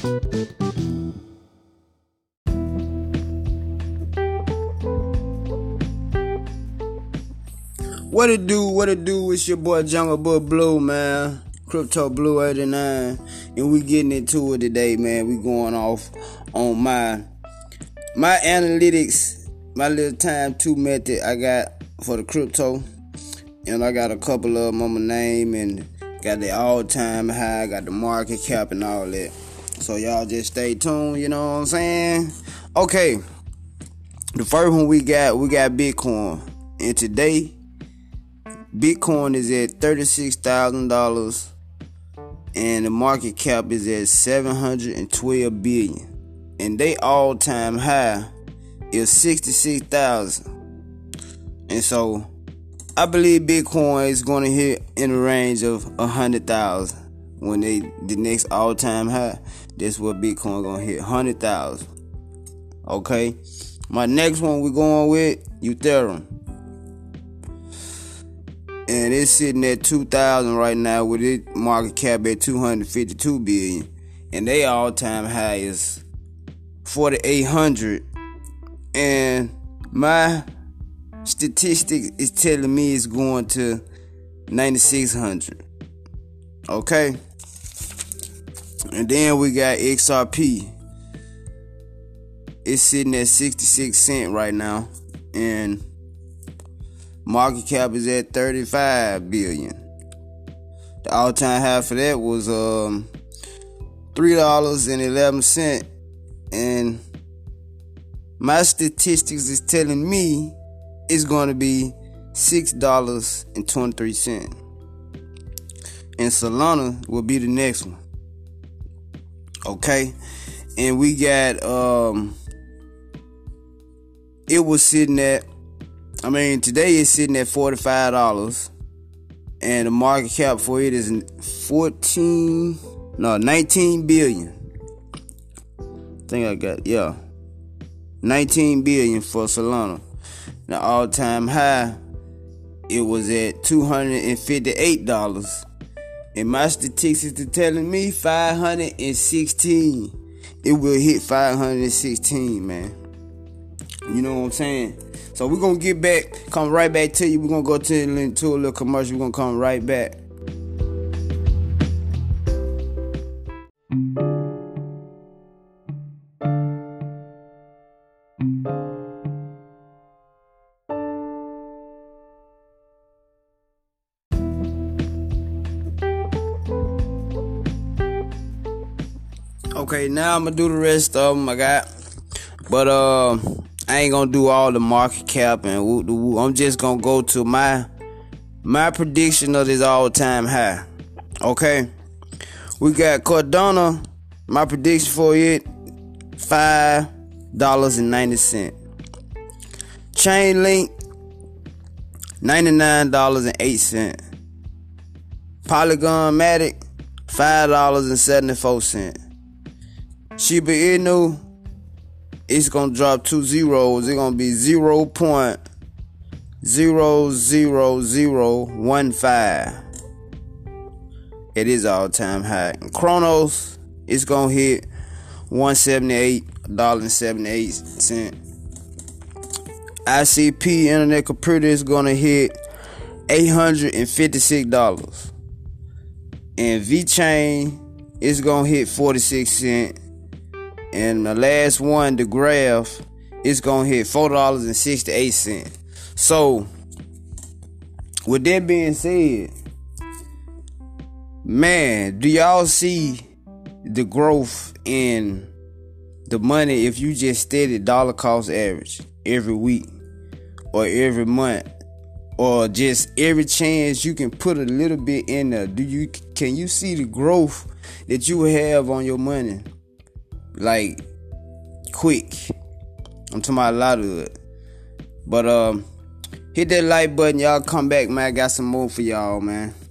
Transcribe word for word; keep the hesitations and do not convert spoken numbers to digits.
What it do, what it do, it's your boy Jungle Boy Blue, man. Crypto Blue eighty-nine. And we getting into it today, man. We going off on my my analytics, my little time two method I got for the crypto. And I got a couple of them on my name and got the all-time high, got the market cap and all that. So y'all just stay tuned, you know what I'm saying? Okay. The first one we got, we got Bitcoin. And today, Bitcoin is at thirty-six thousand dollars and the market cap is at seven hundred twelve billion dollars. And they all-time high is sixty-six thousand. And so, I believe Bitcoin is going to hit in the range of one hundred thousand. When they the next all-time high, that's what Bitcoin going to hit, one hundred thousand. Okay? My next one we're going with Ethereum. And it's sitting at two thousand right now with its market cap at two hundred fifty-two billion dollars. And they all-time high is forty-eight hundred. And my statistics is telling me it's going to ninety-six hundred. Okay? And then we got X R P. It's sitting at sixty-six cents right now. And market cap is at thirty-five billion dollars. The all-time high for that was um three dollars and eleven cents. And my statistics is telling me it's going to be six dollars and twenty-three cents. And Solana will be the next one. Okay? And we got um it was sitting at I mean, today it's sitting at forty-five dollars. And the market cap for it is fourteen, no, nineteen billion. I think I got, yeah. nineteen billion for Solana. The all-time high, it was at two hundred fifty-eight dollars. And my statistics are telling me five hundred sixteen. It will hit five hundred sixteen, man. You know what I'm saying? So we're going to get back, come right back to you. We're going to go to, into a little commercial. We're going to come right back. Okay, now I'm going to do the rest of them I got. But, uh... I ain't gonna do all the market cap and woo the woo. I'm just gonna go to my my prediction of this all-time high. Okay, we got Cardano. My prediction for it: five dollars and ninety cents. Chainlink, ninety-nine dollars and eight cents. Polygon Matic, five dollars and seventy-four cents. Shiba Inu, it's gonna drop two zeros. It's gonna be zero point zero zero zero one five. It is all time high. And Chronos, it's gonna hit one seventy-eight dollars and seventy-eight cents. I C P Internet Computer is gonna hit eight hundred fifty-six dollars. And V-Chain is gonna hit forty-six cents. And the last one, the Graph, is going to hit four dollars and sixty-eight cents. So, with that being said, man, do y'all see the growth in the money if you just steady dollar cost average every week or every month or just every chance you can put a little bit in there? Do you can you see the growth that you have on your money? Like, quick. I'm talking about a lot of it. But, um, hit that like button. Y'all come back, man. I got some more for y'all, man.